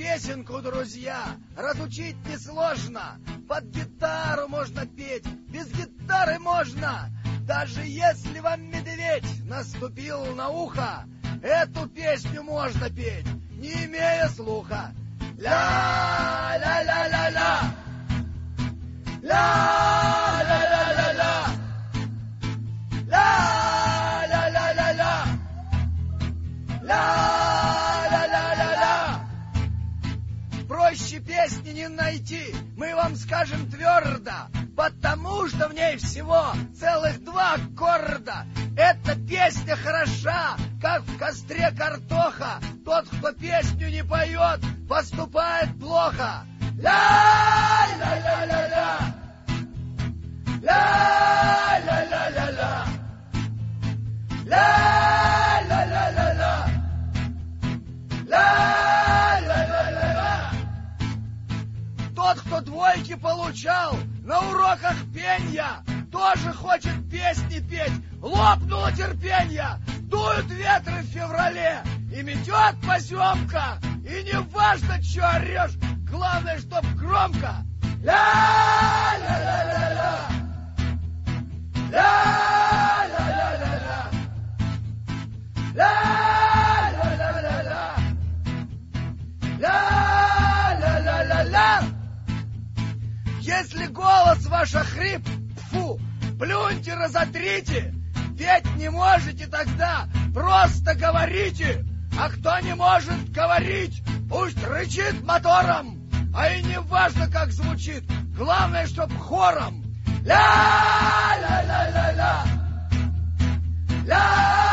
песенку, друзья, разучить несложно. Под гитару можно петь, без гитары можно. Даже если вам медведь наступил на ухо, эту песню можно петь, не имея слуха. Ля-ля-ля-ля-ля, ля-ля-ля-ля-ля, ля-ля-ля-ля-ля, ля-ля-ля-ля-ля. Проще песни не найти, мы вам скажем твердо, потому что в ней всего целых 2 аккорда. Эта песня хороша, как в костре картоха. Тот, кто песню не поет, поступает плохо. Ля-ля-ля-ля-ля, ля-ля-ля-ля-ля, ля-ля-ля-ля-ля, ля-ля-ля-ля-ля. Тот, кто двойки получал на уроках пенья, тоже хочет песни петь. Лопнуло терпенье, дуют ветры в феврале, и метет поземка, и не важно, что орешь, главное, чтоб громко. Ля-ля-ля-ля-ля, ля-ля-ля-ля-ля, ля-ля-ля-ля-ля, ля-ля-ля-ля-ля. Если голос ваш охрип, фу, плюньте, разотрите. Петь не можете тогда, просто говорите. А кто не может говорить, пусть рычит мотором. А и не важно, как звучит, главное, чтоб хором. Ля-ля-ля-ля-ля, ля-ля-ля-ля.